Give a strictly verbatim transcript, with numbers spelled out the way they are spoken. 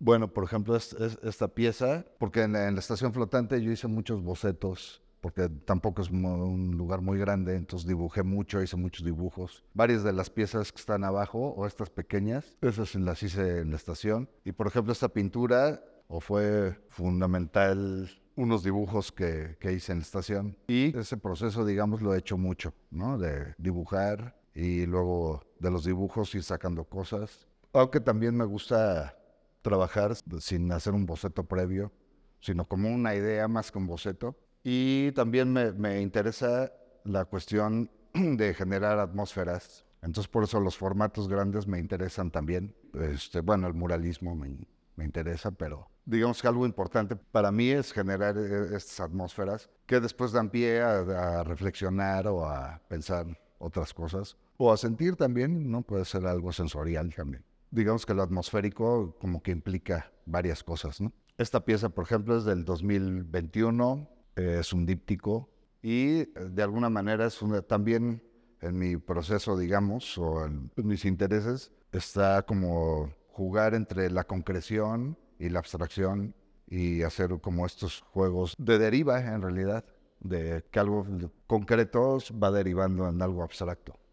Bueno, por ejemplo, es, es- esta pieza, porque en la, en la estación flotante yo hice muchos bocetos, porque tampoco es mo- un lugar muy grande, entonces dibujé mucho, hice muchos dibujos. Varias de las piezas que están abajo, o estas pequeñas, esas las hice en la estación. Y por ejemplo, esta pintura, o fue fundamental unos dibujos que, que hice en la estación. Y ese proceso, digamos, lo he hecho mucho, ¿no? De dibujar y luego de los dibujos ir sacando cosas. Aunque también me gusta trabajar sin hacer un boceto previo, sino como una idea más que un boceto. Y también me, me interesa la cuestión de generar atmósferas. Entonces por eso los formatos grandes me interesan también. Este, bueno, el muralismo me, me interesa, pero digamos que algo importante para mí es generar eh, estas atmósferas que después dan pie a, a reflexionar o a pensar otras cosas. O a sentir también, ¿no? Puede ser algo sensorial también. Digamos que lo atmosférico como que implica varias cosas, ¿no? Esta pieza, por ejemplo, es del dos mil veintiuno, eh, es un díptico y eh, de alguna manera es una, también en mi proceso, digamos, o en, en mis intereses, está como jugar entre la concreción y la abstracción y hacer como estos juegos de deriva, en realidad, de que algo concreto va derivando en algo abstracto.